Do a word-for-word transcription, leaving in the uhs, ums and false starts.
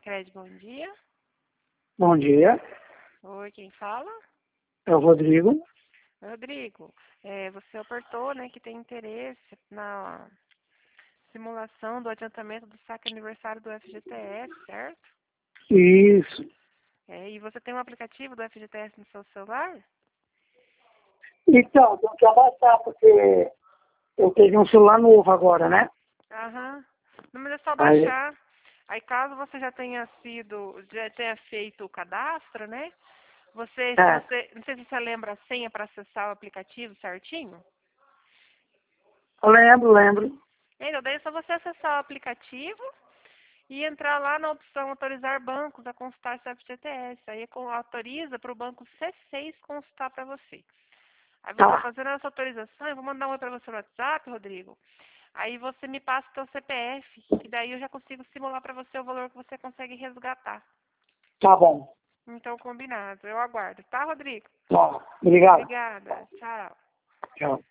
Sicredi, bom dia. Bom dia, Oi, quem fala? é o Rodrigo. Rodrigo, é, você apertou, né, que tem interesse na simulação do adiantamento do saque aniversário do F G T S, certo? Isso. É, e você tem um aplicativo do F G T S no seu celular? Então, tenho que abaixar, porque eu peguei um celular novo agora, né? Aham. Não, mas é só Aí, baixar. Aí caso você já tenha sido, já tenha feito o cadastro, né? Você, se é, você, não sei se você lembra a senha para acessar o aplicativo certinho. eu lembro, lembro. Então, daí é só você acessar o aplicativo e entrar lá na opção autorizar bancos a consultar seu F G T S. Aí com- autoriza para o banco C seis consultar para você. Aí você Tá, fazendo essa autorização, eu vou mandar um oi para você no WhatsApp, Rodrigo. Aí você me passa o seu C P F, que daí eu já consigo simular para você o valor que você consegue resgatar. tá bom. Então, combinado. Eu aguardo, tá, Rodrigo? Tá, obrigado. Obrigada. Tchau. Tchau.